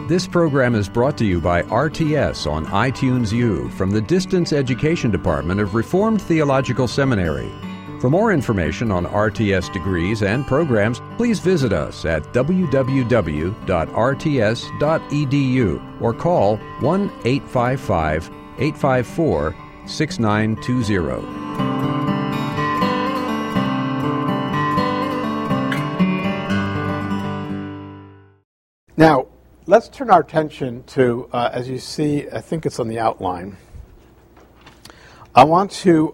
This program is brought to you by RTS on iTunes U from the Distance Education Department of Reformed Theological Seminary. For more information on RTS degrees and programs, please visit us at www.rts.edu or call 1-855-854-6920. Now, let's turn our attention to, as you see, I think it's on the outline. I want to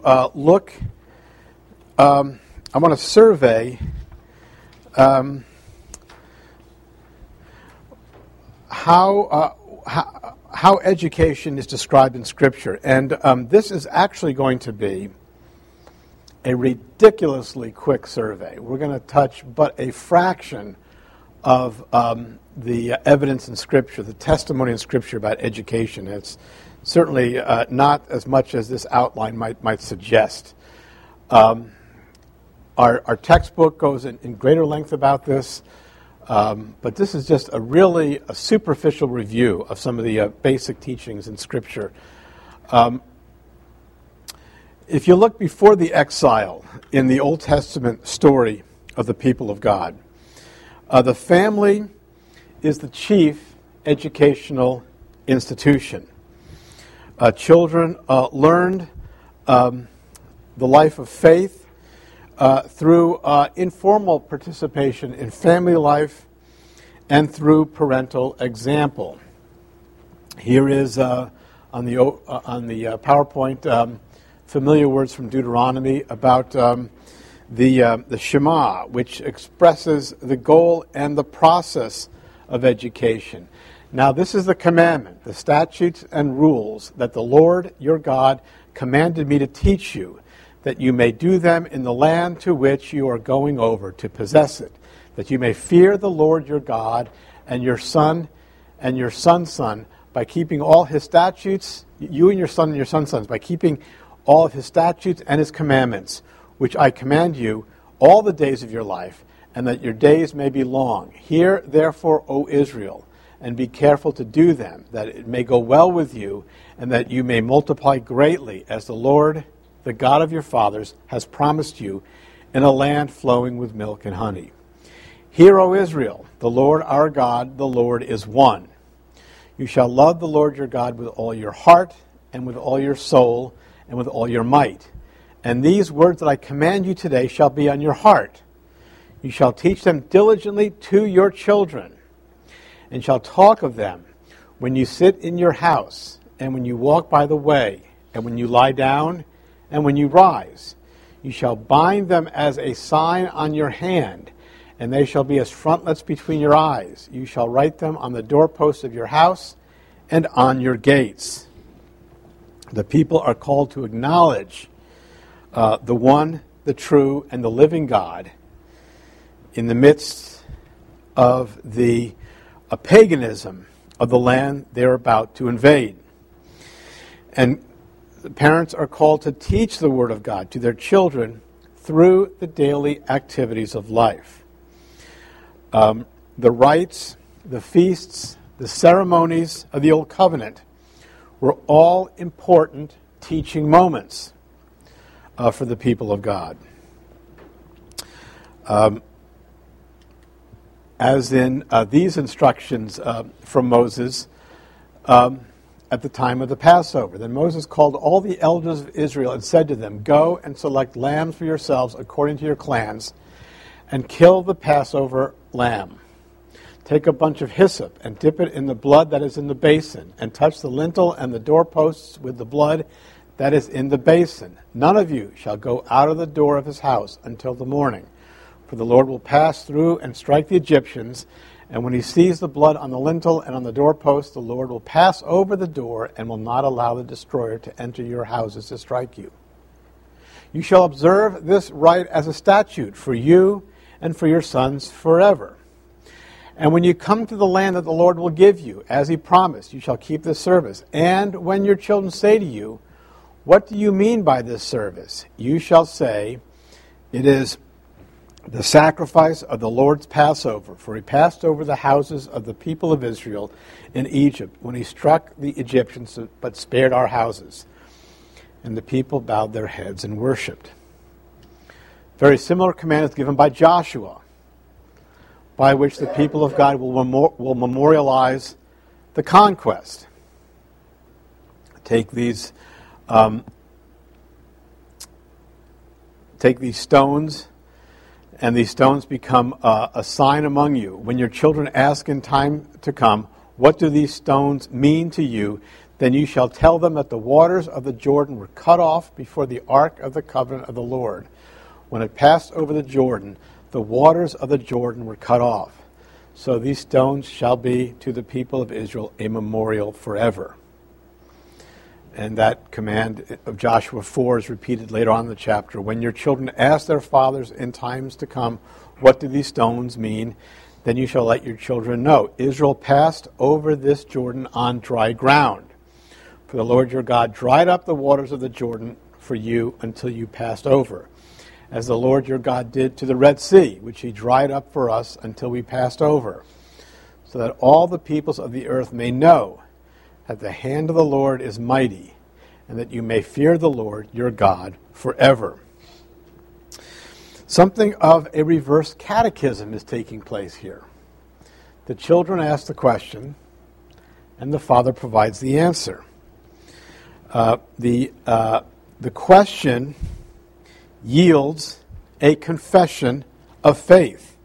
survey how education is described in Scripture. And this is actually going to be a ridiculously quick survey. We're going to touch but a fraction of the evidence in Scripture, the testimony in Scripture about education. It's certainly not as much as this outline might suggest. Our textbook goes in greater length about this, but this is just a superficial review of some of the basic teachings in Scripture. If you look before the exile in the Old Testament story of the people of God, the family is the chief educational institution. Children learned the life of faith through informal participation in family life and through parental example. Here is on the PowerPoint familiar words from Deuteronomy about the Shema, which expresses the goal and the process of education. Now, this is the commandment, the statutes and rules that the Lord your God commanded me to teach you, that you may do them in the land to which you are going over to possess it, that you may fear the Lord your God and your son and your son's son by keeping all his statutes, you and your son and your son's sons, by keeping all of his statutes and his commandments, which I command you all the days of your life, and that your days may be long. Hear, therefore, O Israel, and be careful to do them, that it may go well with you, and that you may multiply greatly, as the Lord, the God of your fathers, has promised you, in a land flowing with milk and honey. Hear, O Israel, the Lord our God, the Lord is one. You shall love the Lord your God with all your heart, and with all your soul, and with all your might. And these words that I command you today shall be on your heart. You shall teach them diligently to your children, and shall talk of them when you sit in your house, and when you walk by the way, and when you lie down, and when you rise. You shall bind them as a sign on your hand, and they shall be as frontlets between your eyes. You shall write them on the doorposts of your house and on your gates. The people are called to acknowledge the one, the true, and the living God in the midst of the paganism of the land they're about to invade. And the parents are called to teach the Word of God to their children through the daily activities of life. The rites, the feasts, the ceremonies of the Old Covenant were all important teaching moments for the people of God. As in these instructions from Moses at the time of the Passover. Then Moses called all the elders of Israel and said to them, "Go and select lambs for yourselves according to your clans, and kill the Passover lamb. Take a bunch of hyssop and dip it in the blood that is in the basin, and touch the lintel and the doorposts with the blood that is in the basin. None of you shall go out of the door of his house until the morning. For the Lord will pass through and strike the Egyptians, and when he sees the blood on the lintel and on the doorpost, the Lord will pass over the door and will not allow the destroyer to enter your houses to strike you. You shall observe this rite as a statute for you and for your sons forever. And when you come to the land that the Lord will give you, as he promised, you shall keep this service. And when your children say to you, 'What do you mean by this service?' you shall say, 'It is the sacrifice of the Lord's Passover, for he passed over the houses of the people of Israel in Egypt when he struck the Egyptians but spared our houses. And the people bowed their heads and worshipped. Very similar command is given by Joshua, by which the people of God will memorialize the conquest. Take these stones, and these stones become a sign among you. When your children ask in time to come, what do these stones mean to you? Then you shall tell them that the waters of the Jordan were cut off before the ark of the covenant of the Lord. When it passed over the Jordan, the waters of the Jordan were cut off. So these stones shall be to the people of Israel a memorial forever. And that command of Joshua 4 is repeated later on in the chapter. When your children ask their fathers in times to come, what do these stones mean? Then you shall let your children know. Israel passed over this Jordan on dry ground. For the Lord your God dried up the waters of the Jordan for you until you passed over, as the Lord your God did to the Red Sea, which he dried up for us until we passed over, so that all the peoples of the earth may know that the hand of the Lord is mighty, and that you may fear the Lord your God forever. Something of a reverse catechism is taking place here. The children ask the question, and the father provides the answer. The question yields a confession of faith,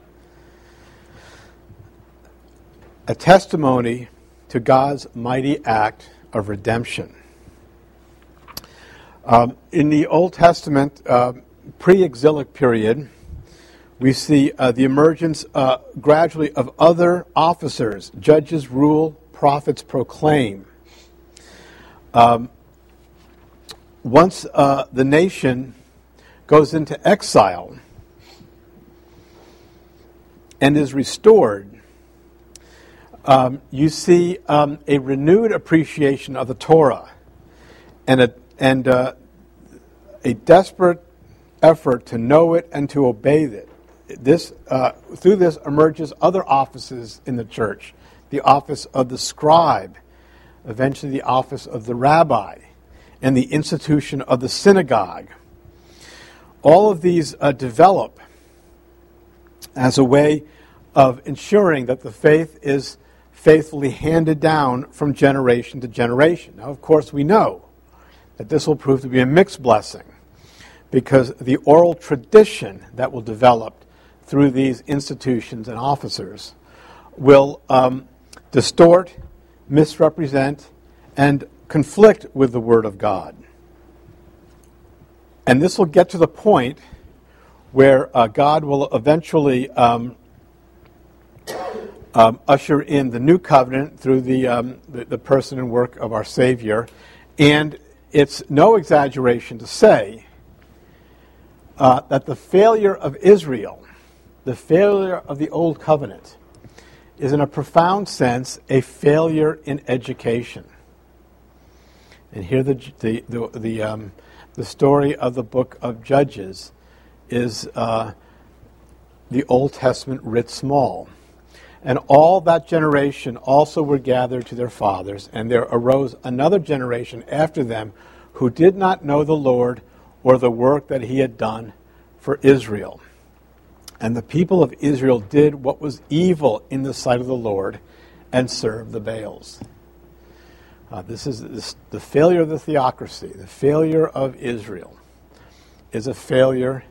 a testimony to God's mighty act of redemption. In the Old Testament, pre-exilic period, we see the emergence gradually of other officers. Judges rule, prophets proclaim. Once the nation goes into exile and is restored, you see a renewed appreciation of the Torah and a desperate effort to know it and to obey it. Through this emerges other offices in the church: the office of the scribe, eventually the office of the rabbi, and the institution of the synagogue. All of these develop as a way of ensuring that the faith is faithfully handed down from generation to generation. Now, of course, we know that this will prove to be a mixed blessing, because the oral tradition that will develop through these institutions and officers will distort, misrepresent, and conflict with the Word of God. And this will get to the point where God will eventually usher in the new covenant through the person and work of our Savior. And it's no exaggeration to say that the failure of Israel, the failure of the Old Covenant, is in a profound sense a failure in education. And here the story of the book of Judges is the Old Testament writ small. And all that generation also were gathered to their fathers, and there arose another generation after them who did not know the Lord or the work that he had done for Israel. And the people of Israel did what was evil in the sight of the Lord and served the Baals. This is the failure of the theocracy. The failure of Israel is a failure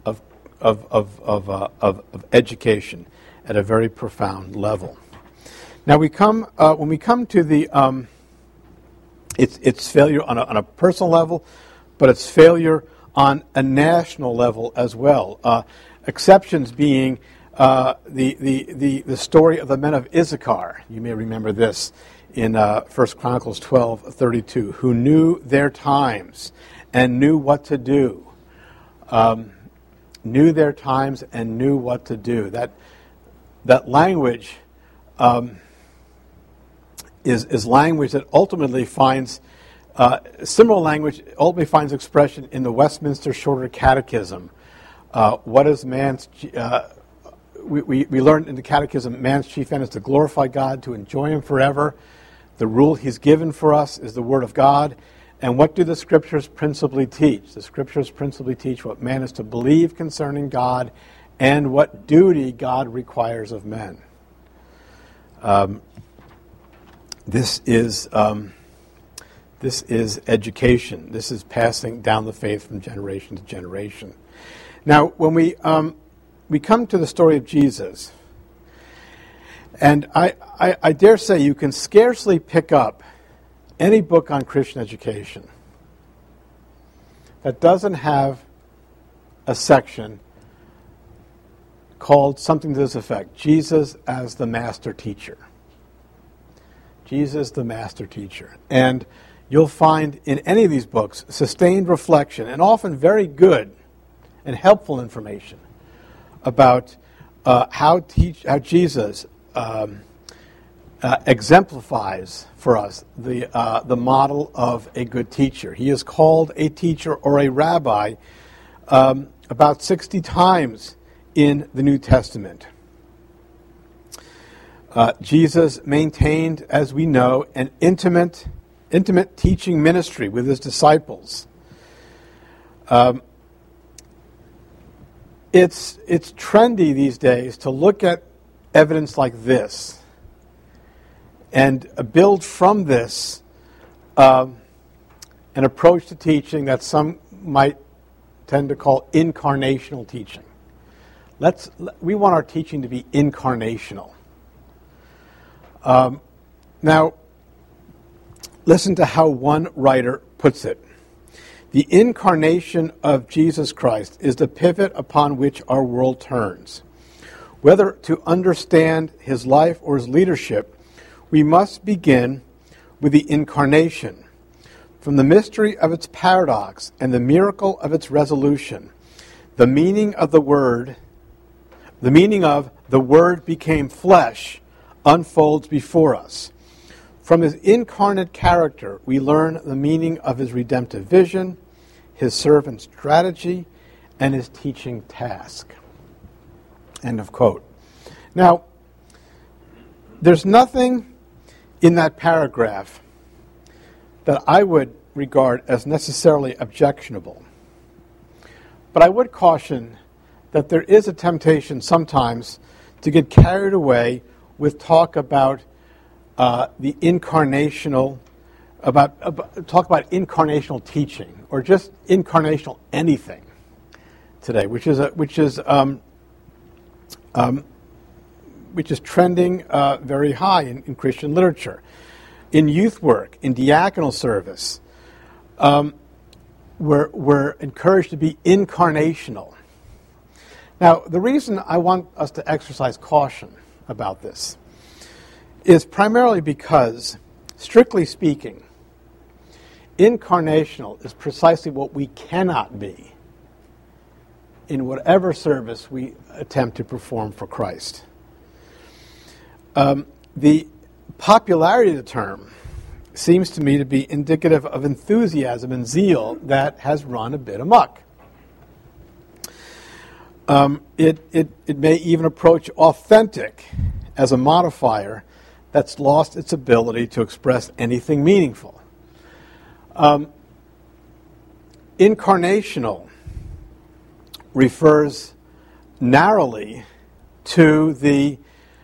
of education at a very profound level. Now when we come to the it's failure on a personal level, but it's failure on a national level as well. Exceptions being the story of the men of Issachar. You may remember this in 1 Chronicles 12:32, who knew their times and knew what to do. Knew their times and knew what to do. That language is language that ultimately finds similar language ultimately finds expression in the Westminster Shorter Catechism, What is man's... we learned in the Catechism, man's chief end is to glorify God, to enjoy Him forever. The rule He's given for us is the Word of God. And what do the Scriptures principally teach? The Scriptures principally teach what man is to believe concerning God and what duty God requires of men. This is education. This is passing down the faith from generation to generation. Now, when we come to the story of Jesus, and I dare say you can scarcely pick up any book on Christian education that doesn't have a section called something to this effect: Jesus as the master teacher. Jesus the master teacher. And you'll find in any of these books sustained reflection and often very good and helpful information about how Jesus exemplifies for us the model of a good teacher. He is called a teacher or a rabbi about 60 times in the New Testament. Jesus maintained, as we know, an intimate teaching ministry with His disciples. It's trendy these days to look at evidence like this and build from this an approach to teaching that some might tend to call incarnational teaching. We want our teaching to be incarnational. Now, listen to how one writer puts it. The incarnation of Jesus Christ is the pivot upon which our world turns. Whether to understand His life or His leadership, we must begin with the incarnation. From the mystery of its paradox and the miracle of its resolution, the meaning of the Word became flesh unfolds before us. From His incarnate character, we learn the meaning of His redemptive vision, His servant strategy, and His teaching task. End of quote. Now, there's nothing in that paragraph that I would regard as necessarily objectionable. But I would caution that there is a temptation sometimes to get carried away with talk about the incarnational, talk about incarnational teaching or just incarnational anything today, which is trending very high in Christian literature, in youth work, in diaconal service. We're encouraged to be incarnational. Now, the reason I want us to exercise caution about this is primarily because, strictly speaking, incarnational is precisely what we cannot be in whatever service we attempt to perform for Christ. The popularity of the term seems to me to be indicative of enthusiasm and zeal that has run a bit amok. It may even approach authentic as a modifier that's lost its ability to express anything meaningful. Incarnational refers narrowly to the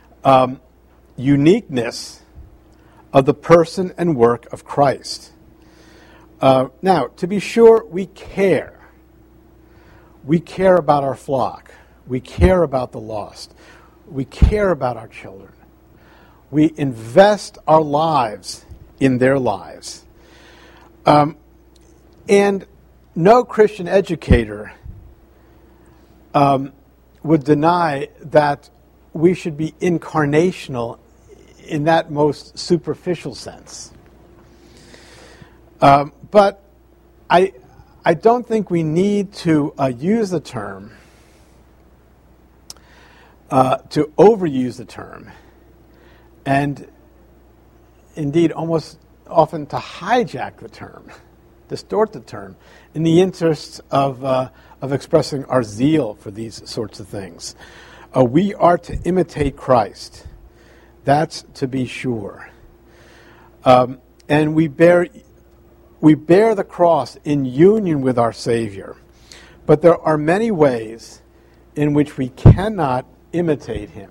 uniqueness of the person and work of Christ. Now, to be sure, we care. We care about our flock. We care about the lost. We care about our children. We invest our lives in their lives. And no Christian educator would deny that we should be incarnational in that most superficial sense. But I don't think we need to use the term, to overuse the term, and indeed almost often to hijack the term distort the term, in the interest of expressing our zeal for these sorts of things. We are to imitate Christ. That's to be sure. And we bear the cross in union with our Savior. But there are many ways in which we cannot imitate him.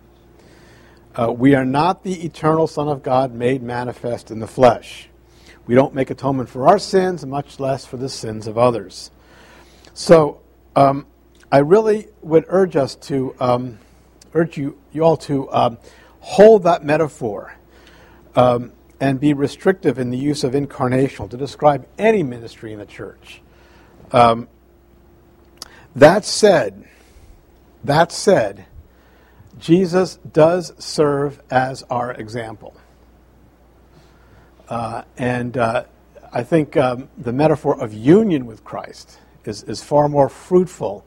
We are not the eternal Son of God made manifest in the flesh. We don't make atonement for our sins, much less for the sins of others. So I really would urge us to urge you all to hold that metaphor and be restrictive in the use of incarnational to describe any ministry in the church. That said, Jesus does serve as our example. And I think the metaphor of union with Christ is far more fruitful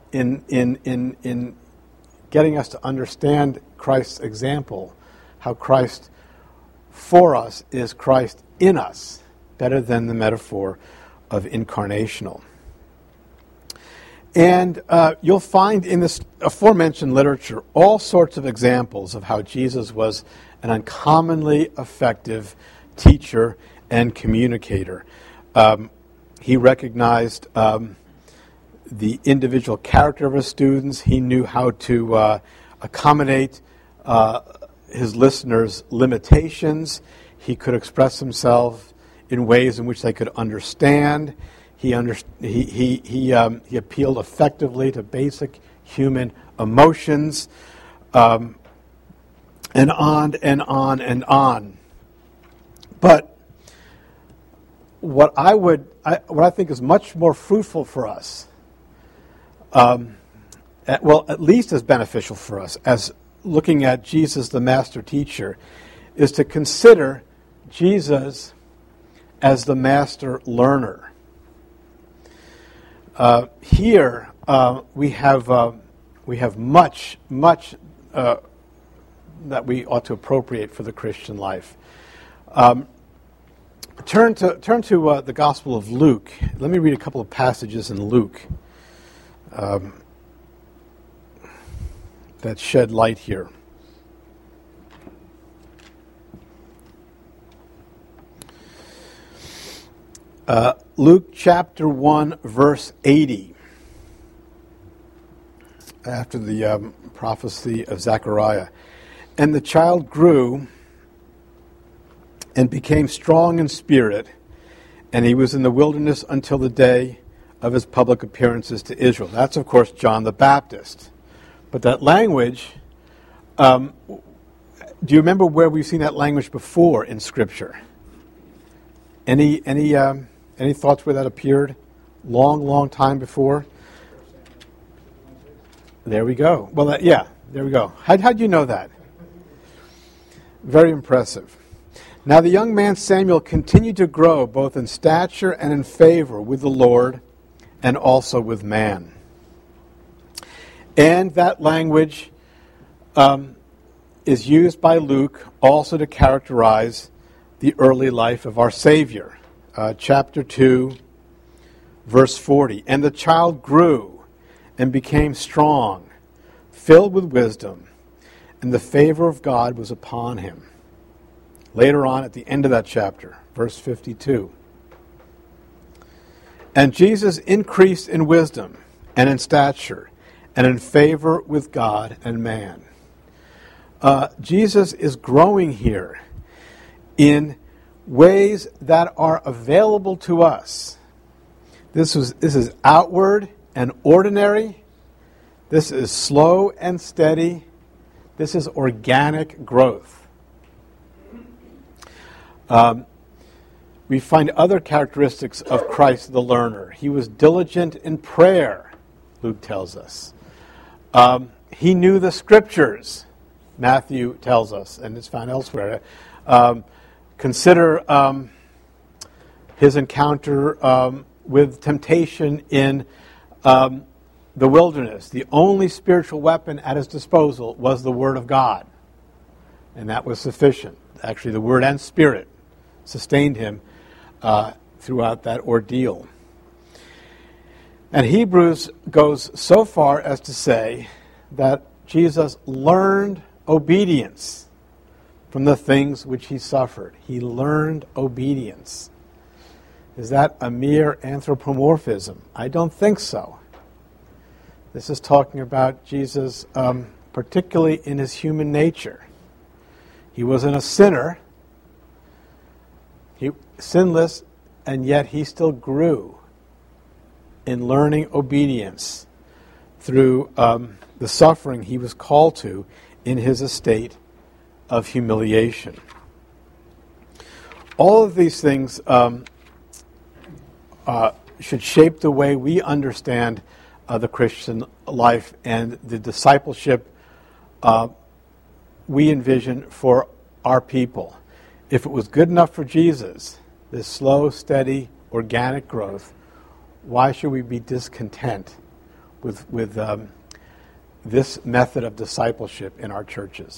in getting us to understand Christ's example, how Christ for us is Christ in us, better than the metaphor of incarnational. And you'll find in this aforementioned literature all sorts of examples of how Jesus was an uncommonly effective teacher and communicator. He recognized the individual character of his students. He knew how to accommodate his listeners' limitations. He could express himself in ways in which they could understand. He appealed effectively to basic human emotions, and on and on and on. But what I think is much more fruitful for us, at least as beneficial for us as looking at Jesus, the master teacher, is to consider Jesus as the master learner. Here we have much that we ought to appropriate for the Christian life. Turn to the Gospel of Luke. Let me read a couple of passages in Luke that shed light here. Luke chapter 1, verse 80, after the prophecy of Zechariah. And the child grew and became strong in spirit, and he was in the wilderness until the day of his public appearances to Israel. That's, of course, John the Baptist. But that language, do you remember where we've seen that language before in Scripture? Any thoughts where that appeared? Long time before? There we go. Well, there we go. How'd you know that? Very impressive. Now the young man Samuel continued to grow both in stature and in favor with the Lord and also with man. And that language is used by Luke also to characterize the early life of our Savior. Chapter 2, verse 40. And the child grew and became strong, filled with wisdom, and the favor of God was upon him. Later on, at the end of that chapter, verse 52. And Jesus increased in wisdom and in stature and in favor with God and man. Jesus is growing here in ways that are available to us. This is outward and ordinary. This is slow and steady. This is organic growth. We find other characteristics of Christ the learner. He was diligent in prayer, Luke tells us. He knew the Scriptures, Matthew tells us, and it's found elsewhere. Consider his encounter with temptation in the wilderness. The only spiritual weapon at his disposal was the Word of God, and that was sufficient. Actually, the Word and Spirit sustained him throughout that ordeal. And Hebrews goes so far as to say that Jesus learned obedience from the things which he suffered. He learned obedience. Is that a mere anthropomorphism? I don't think so. This is talking about Jesus, particularly in his human nature. He wasn't a sinner, sinless, and yet he still grew in learning obedience through the suffering he was called to in his estate of humiliation. All of these things should shape the way we understand the Christian life and the discipleship we envision for our people. If it was good enough for Jesus, this slow, steady, organic growth, why should we be discontent with this method of discipleship in our churches?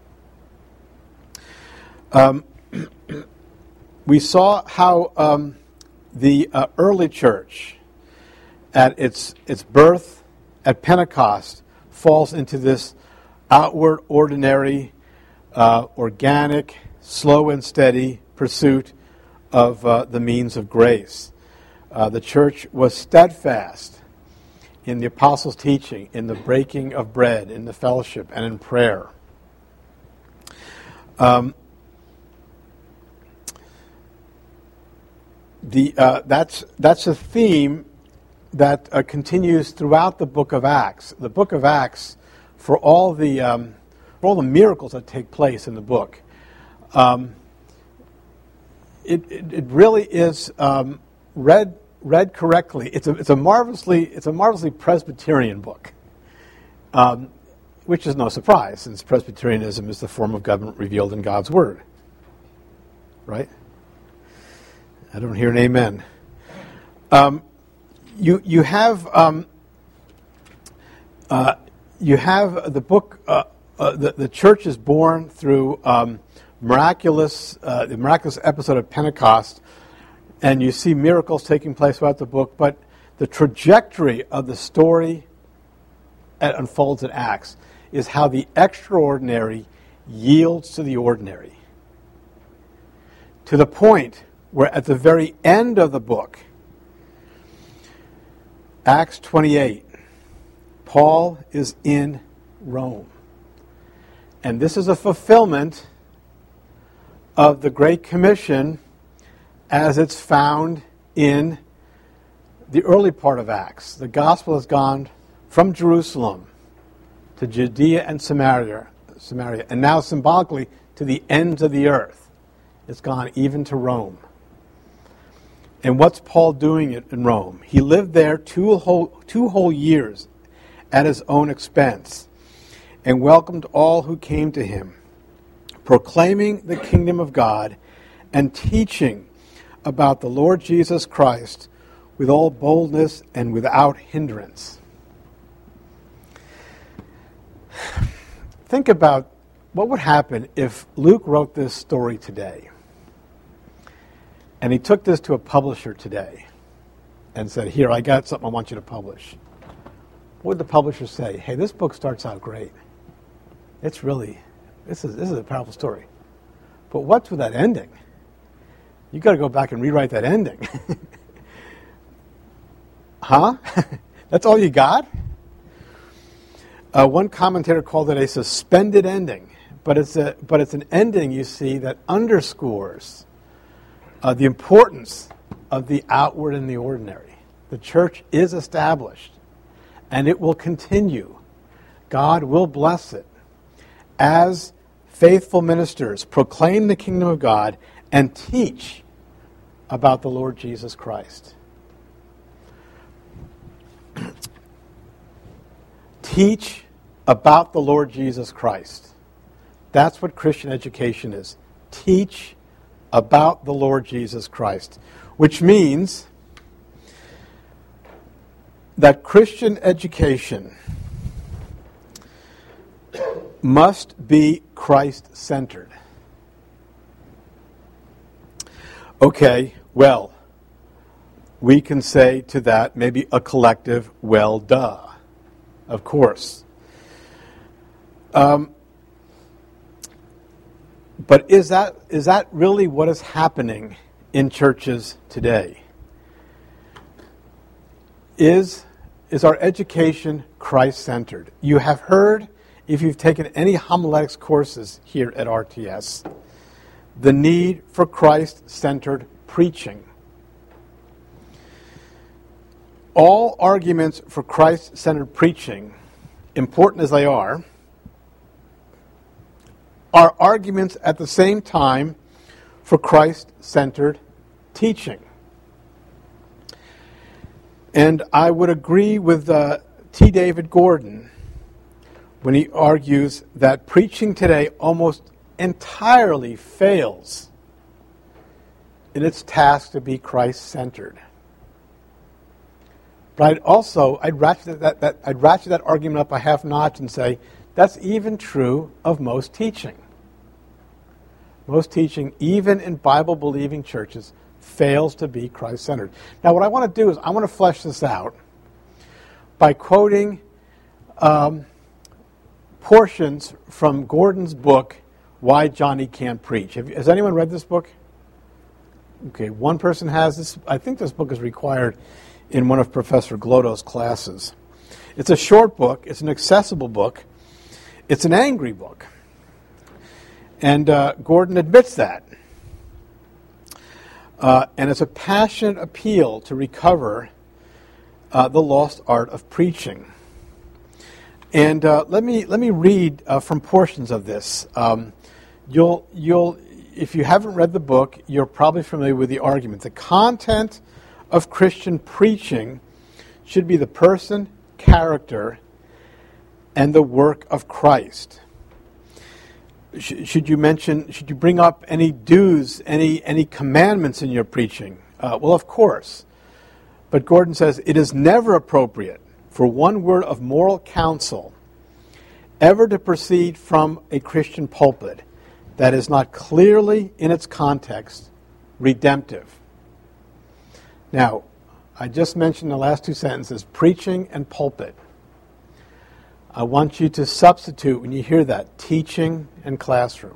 We saw how the early church, at its birth at Pentecost, falls into this outward, ordinary, organic, slow and steady pursuit of the means of grace. The church was steadfast in the apostles' teaching, in the breaking of bread, in the fellowship, and in prayer. That's a theme that continues throughout the book of Acts. The book of Acts, for all the miracles that take place in the book, it really is read correctly. It's a marvelously Presbyterian book, which is no surprise, since Presbyterianism is the form of government revealed in God's Word. Right? I don't hear an amen. You have the book. The church is born through the miraculous episode of Pentecost, and you see miracles taking place throughout the book. But the trajectory of the story that unfolds in Acts is how the extraordinary yields to the ordinary, to the point where at the very end of the book, Acts 28, Paul is in Rome. And this is a fulfillment of the Great Commission as it's found in the early part of Acts. The gospel has gone from Jerusalem to Judea and Samaria, and now symbolically to the ends of the earth. It's gone even to Rome. And what's Paul doing in Rome? He lived there two whole years at his own expense and welcomed all who came to him, proclaiming the kingdom of God and teaching about the Lord Jesus Christ with all boldness and without hindrance. Think about what would happen if Luke wrote this story today, and he took this to a publisher today and said, "Here, I got something I want you to publish." What would the publisher say? "Hey, this book starts out great. This is a powerful story. But what's with that ending? You got to go back and rewrite that ending." Huh? That's all you got? One commentator called it a suspended ending, but it's an ending, you see, that underscores the importance of the outward and the ordinary. The church is established, and it will continue. God will bless it as faithful ministers proclaim the kingdom of God and teach about the Lord Jesus Christ. Teach about the Lord Jesus Christ. That's what Christian education is. Teach about the Lord Jesus Christ, which means that Christian education must be Christ-centered. Okay, well, we can say to that maybe a collective, well, duh, of course. But is that really what is happening in churches today? Is our education Christ-centered? You have heard, if you've taken any homiletics courses here at RTS, the need for Christ-centered preaching. All arguments for Christ-centered preaching, important as they are arguments at the same time for Christ-centered teaching. And I would agree with T. David Gordon when he argues that preaching today almost entirely fails in its task to be Christ-centered. But I'd ratchet that argument up a half notch and say that's even true of most teaching. Most teaching, even in Bible-believing churches, fails to be Christ-centered. Now, what I want to do is I want to flesh this out by quoting portions from Gordon's book, Why Johnny Can't Preach. Has anyone read this book? Okay, one person has this. I think this book is required in one of Professor Glotto's classes. It's a short book. It's an accessible book. It's an angry book. And Gordon admits that. And it's a passionate appeal to recover the lost art of preaching. And let me read from portions of this. You'll if you haven't read the book, you're probably familiar with the argument. The content of Christian preaching should be the person, character, and the work of Christ. Should you bring up any dues, any commandments in your preaching? Well, of course. But Gordon says, it is never appropriate for one word of moral counsel ever to proceed from a Christian pulpit that is not clearly, in its context, redemptive. Now, I just mentioned the last two sentences, preaching and pulpit. I want you to substitute, when you hear that, teaching and classroom.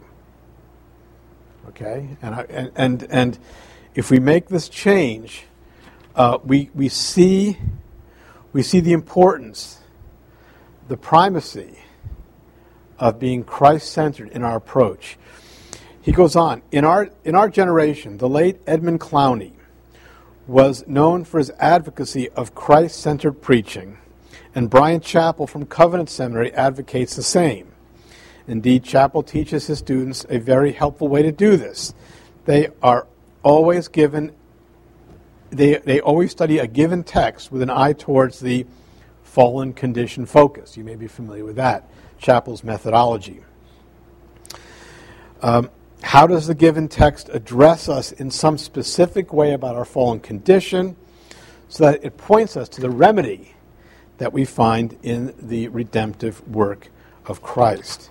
Okay? And if we make this change, we see the importance, the primacy of being Christ-centered in our approach. He goes on, in our generation, the late Edmund Clowney was known for his advocacy of Christ-centered preaching, and Brian Chappell from Covenant Seminary advocates the same. Indeed, Chappell teaches his students a very helpful way to do this. They are always given, they always study a given text with an eye towards the fallen condition focus. You may be familiar with that, Chappell's methodology. How does the given text address us in some specific way about our fallen condition so that it points us to the remedy that we find in the redemptive work of Christ?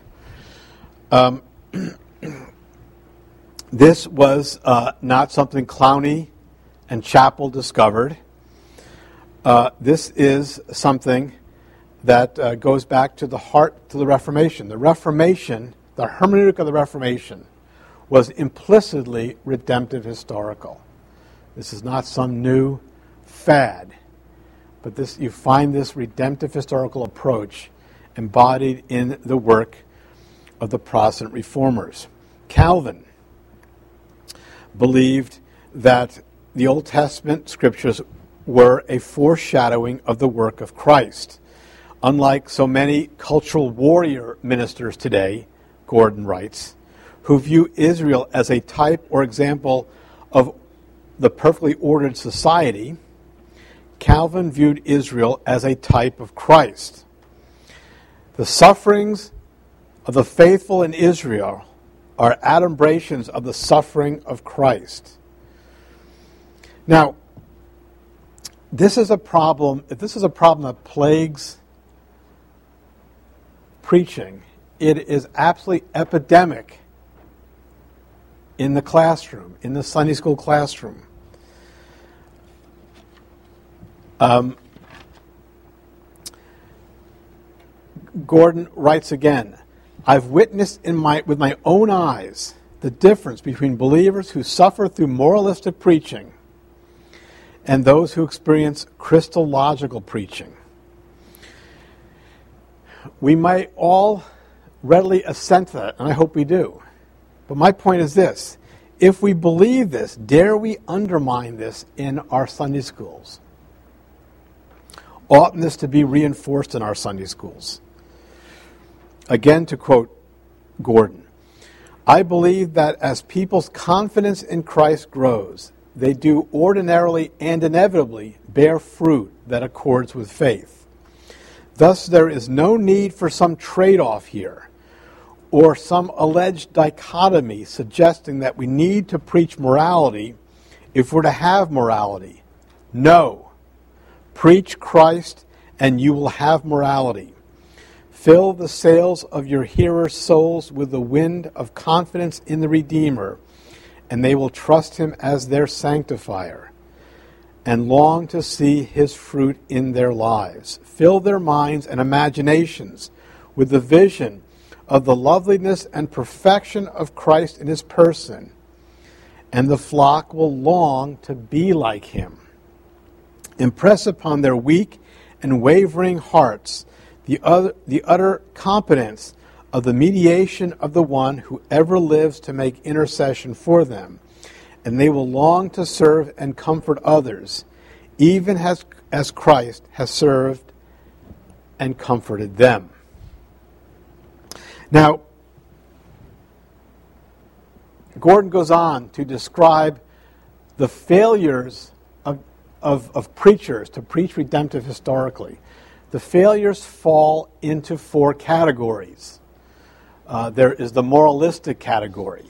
This was not something Clowney and Chappell discovered. This is something that goes back to the heart, to the Reformation. The Reformation, the hermeneutic of the Reformation, was implicitly redemptive historical. This is not some new fad, but this, you find this redemptive historical approach embodied in the work of the Protestant reformers. Calvin believed that the Old Testament scriptures were a foreshadowing of the work of Christ. Unlike so many cultural warrior ministers today, Gordon writes, who view Israel as a type or example of the perfectly ordered society, Calvin viewed Israel as a type of Christ. The sufferings of the faithful in Israel are adumbrations of the suffering of Christ. Now, this is a problem. If this is a problem that plagues preaching, it is absolutely epidemic in the classroom, in the Sunday school classroom. Gordon writes again, I've witnessed with my own eyes the difference between believers who suffer through moralistic preaching and those who experience Christological preaching. We might all readily assent to that, and I hope we do. But my point is this. If we believe this, dare we undermine this in our Sunday schools? Oughtn't this to be reinforced in our Sunday schools? Again, to quote Gordon, I believe that as people's confidence in Christ grows, they do ordinarily and inevitably bear fruit that accords with faith. Thus, there is no need for some trade-off here, or some alleged dichotomy suggesting that we need to preach morality if we're to have morality. No. Preach Christ and you will have morality. Fill the sails of your hearers' souls with the wind of confidence in the Redeemer, and they will trust him as their sanctifier and long to see his fruit in their lives. Fill their minds and imaginations with the vision of the loveliness and perfection of Christ in his person, and the flock will long to be like him. Impress upon their weak and wavering hearts the utter competence of the mediation of the one who ever lives to make intercession for them, and they will long to serve and comfort others, even as Christ has served and comforted them. Now, Gordon goes on to describe the failures of preachers to preach redemptive historically. The failures fall into four categories. There is the moralistic category.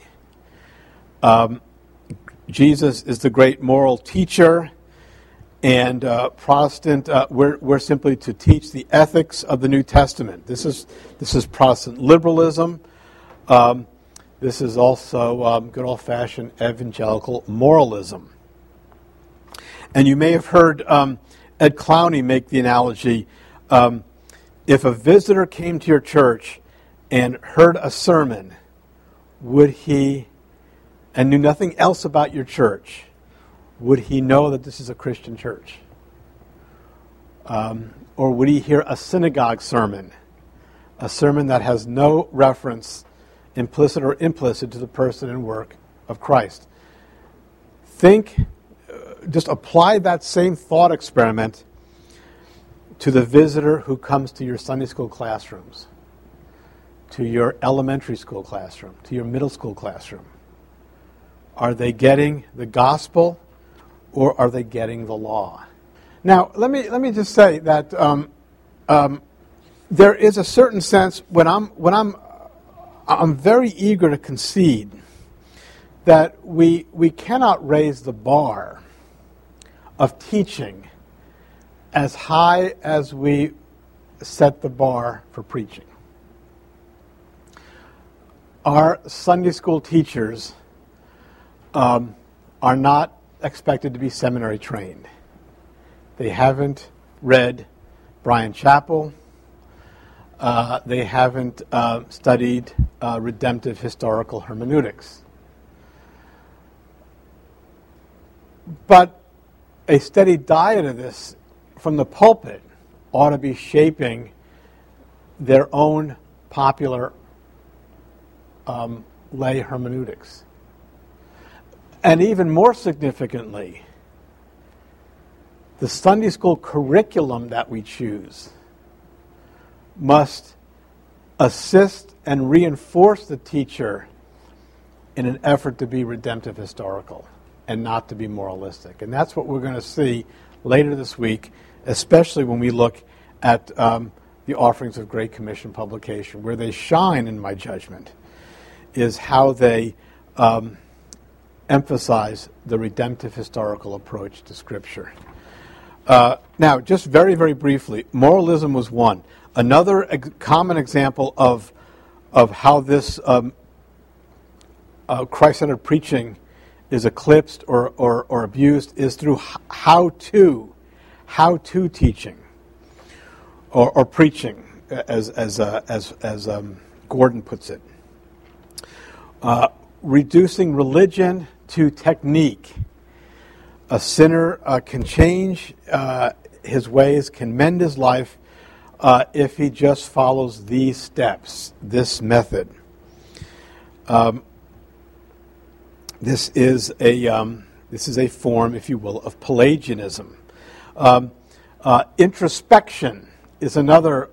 Jesus is the great moral teacher, and Protestant, we're simply to teach the ethics of the New Testament. This is Protestant liberalism. This is also good old-fashioned evangelical moralism. And you may have heard Ed Clowney make the analogy, if a visitor came to your church and heard a sermon, would he, and knew nothing else about your church, would he know that this is a Christian church? Or would he hear a synagogue sermon, a sermon that has no reference, implicit or implicit, to the person and work of Christ? Just apply that same thought experiment to the visitor who comes to your Sunday school classrooms, to your elementary school classroom, to your middle school classroom. Are they getting the gospel, or are they getting the law? Now, let me just say that there is a certain sense when I'm very eager to concede that we cannot raise the bar of teaching as high as we set the bar for preaching. Our Sunday school teachers are not expected to be seminary trained. They haven't read Bryan Chapell. They haven't studied redemptive historical hermeneutics. But a steady diet of this from the pulpit ought to be shaping their own popular lay hermeneutics. And even more significantly, the Sunday school curriculum that we choose must assist and reinforce the teacher in an effort to be redemptive historical and not to be moralistic. And that's what we're going to see later this week, especially when we look at the Offerings of Great Commission publication. Where they shine, in my judgment, is how they emphasize the redemptive historical approach to Scripture. Now, just very, very briefly, moralism was one. Another common example of how this Christ-centered preaching is eclipsed or abused is through how how-to teaching or preaching, as Gordon puts it. Reducing religion to technique. A sinner can change his ways, can mend his life if he just follows these steps, this method. This is a form, if you will, of Pelagianism. Introspection is another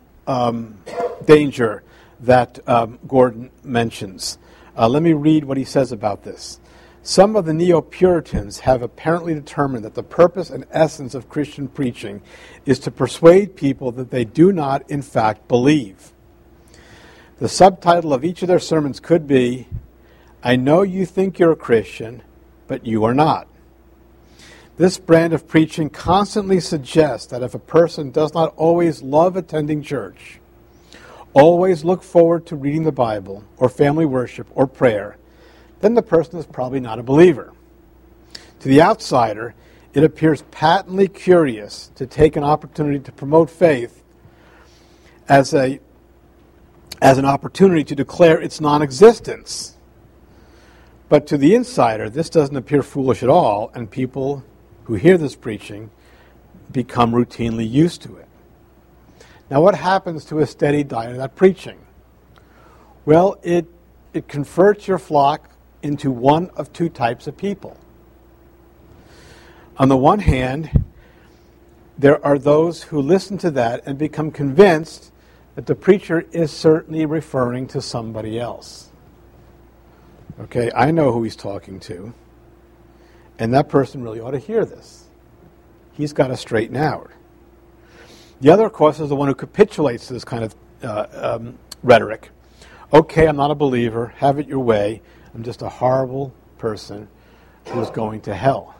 danger that Gordon mentions. Let me read what he says about this. Some of the Neo-Puritans have apparently determined that the purpose and essence of Christian preaching is to persuade people that they do not, in fact, believe. The subtitle of each of their sermons could be, "I know you think you're a Christian, but you are not." This brand of preaching constantly suggests that if a person does not always love attending church, always look forward to reading the Bible or family worship or prayer, then the person is probably not a believer. To the outsider, it appears patently curious to take an opportunity to promote faith as an opportunity to declare its non-existence. But to the insider, this doesn't appear foolish at all, and people who hear this preaching become routinely used to it. Now, what happens to a steady diet of that preaching? Well, it converts your flock into one of two types of people. On the one hand, there are those who listen to that and become convinced that the preacher is certainly referring to somebody else. Okay, I know who he's talking to, and that person really ought to hear this. He's got to straighten out. The other, of course, is the one who capitulates to this kind of rhetoric. Okay, I'm not a believer. Have it your way. I'm just a horrible person who's going to hell.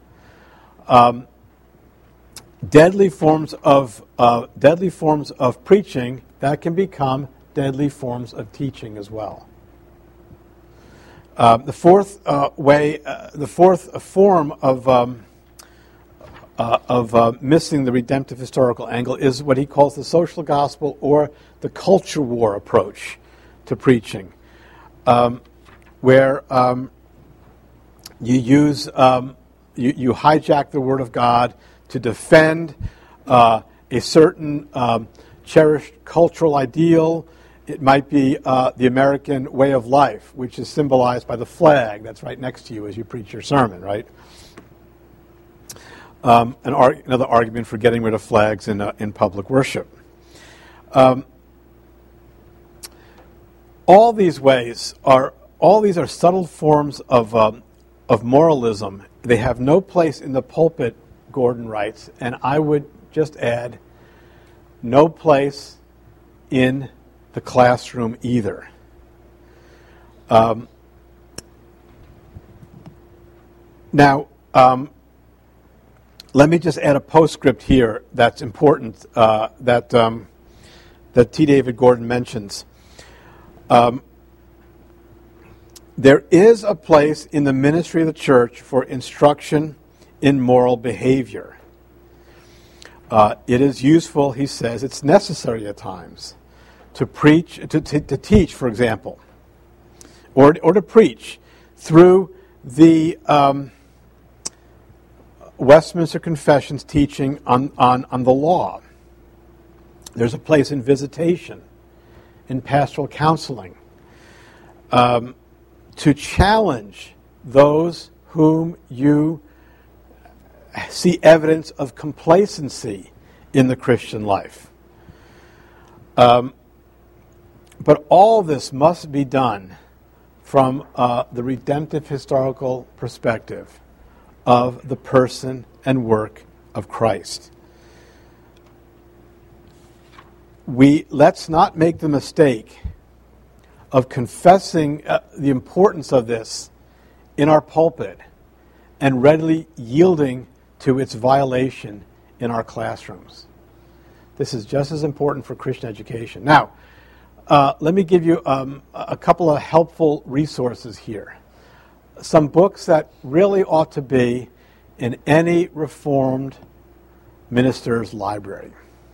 Deadly forms of preaching that can become deadly forms of teaching as well. The fourth form of missing the redemptive historical angle is what he calls the social gospel or the culture war approach to preaching, where you hijack the Word of God to defend a certain cherished cultural ideal. It might be the American way of life, which is symbolized by the flag that's right next to you as you preach your sermon, right? Another argument for getting rid of flags in public worship. All these are subtle forms of moralism. They have no place in the pulpit, Gordon writes, and I would just add, no place in the classroom either. Now, let me just add a postscript here that's important that T. David Gordon mentions. There is a place in the ministry of the church for instruction in moral behavior. It is useful, he says, it's necessary at times to preach, to teach, for example, or to preach through the Westminster Confession's teaching on the law. There's a place in visitation, in pastoral counseling, to challenge those whom you see evidence of complacency in the Christian life. But all this must be done from the redemptive historical perspective of the person and work of Christ. Let's not make the mistake of confessing the importance of this in our pulpit and readily yielding to its violation in our classrooms. This is just as important for Christian education. Now, let me give you a couple of helpful resources here. Some books that really ought to be in any Reformed Minister's Library.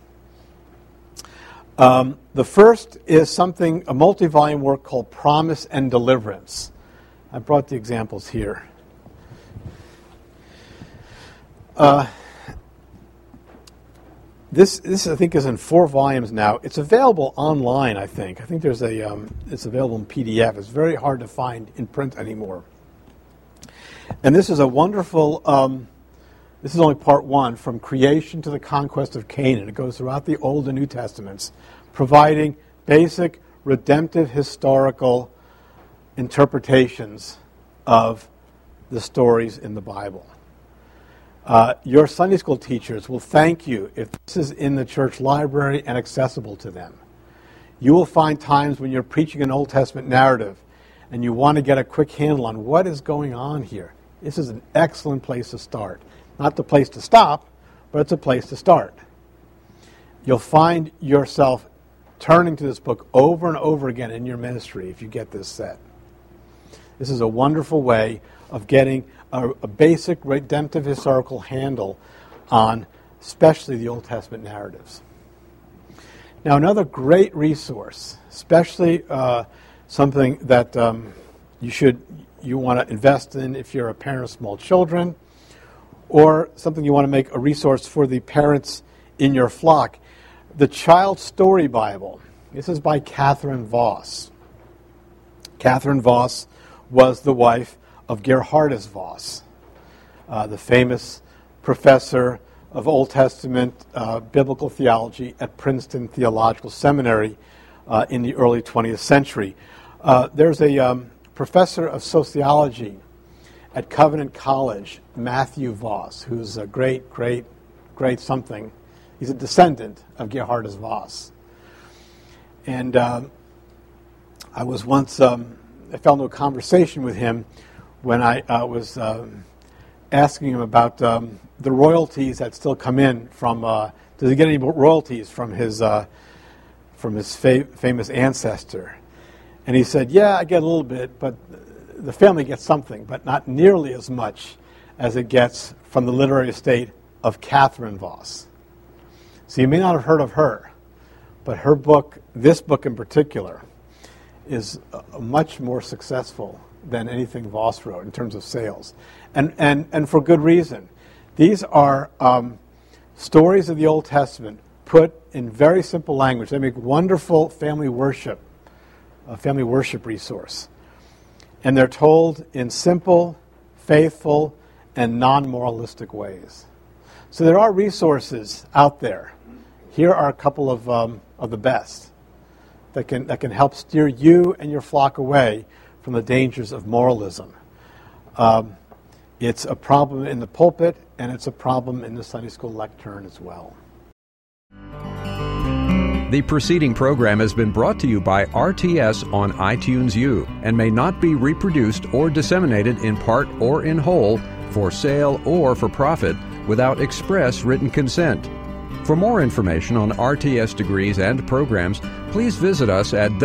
The first is a multi-volume work called Promise and Deliverance. I brought the examples here. This I think is in 4 volumes now. It's available online, I think. I think there's it's available in PDF. It's very hard to find in print anymore. And this is a wonderful, this is only part 1, from creation to the conquest of Canaan. It goes throughout the Old and New Testaments, providing basic redemptive historical interpretations of the stories in the Bible. Your Sunday school teachers will thank you if this is in the church library and accessible to them. You will find times when you're preaching an Old Testament narrative and you want to get a quick handle on what is going on here. This is an excellent place to start. Not the place to stop, but it's a place to start. You'll find yourself turning to this book over and over again in your ministry if you get this set. This is a wonderful way of getting a basic redemptive historical handle on especially the Old Testament narratives. Now, another great resource, especially something that you want to invest in if you're a parent of small children, or something you want to make a resource for the parents in your flock, the Child Story Bible. This is by Catherine Voss. Catherine Voss was the wife of Gerhardus Voss, the famous professor of Old Testament biblical theology at Princeton Theological Seminary in the early 20th century. There's a professor of sociology at Covenant College, Matthew Voss, who's a great something. He's a descendant of Gerhardus Voss. And I was once, I fell into a conversation with him when I was asking him about the royalties that still come in from, does he get any royalties from his famous ancestor? And he said, yeah, I get a little bit, but the family gets something, but not nearly as much as it gets from the literary estate of Catherine Voss. So you may not have heard of her, but her book, this book in particular, is much more successful than anything Voss wrote in terms of sales. And for good reason. These are stories of the Old Testament put in very simple language. They make wonderful family worship resource. And they're told in simple, faithful, and non-moralistic ways. So there are resources out there. Here are a couple of the best that can help steer you and your flock away from the dangers of moralism. It's a problem in the pulpit, and it's a problem in the Sunday school lectern as well. The preceding program has been brought to you by RTS on iTunes U and may not be reproduced or disseminated in part or in whole for sale or for profit without express written consent. For more information on RTS degrees and programs, please visit us at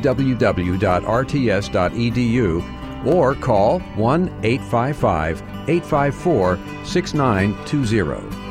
www.rts.edu or call 1-855-854-6920.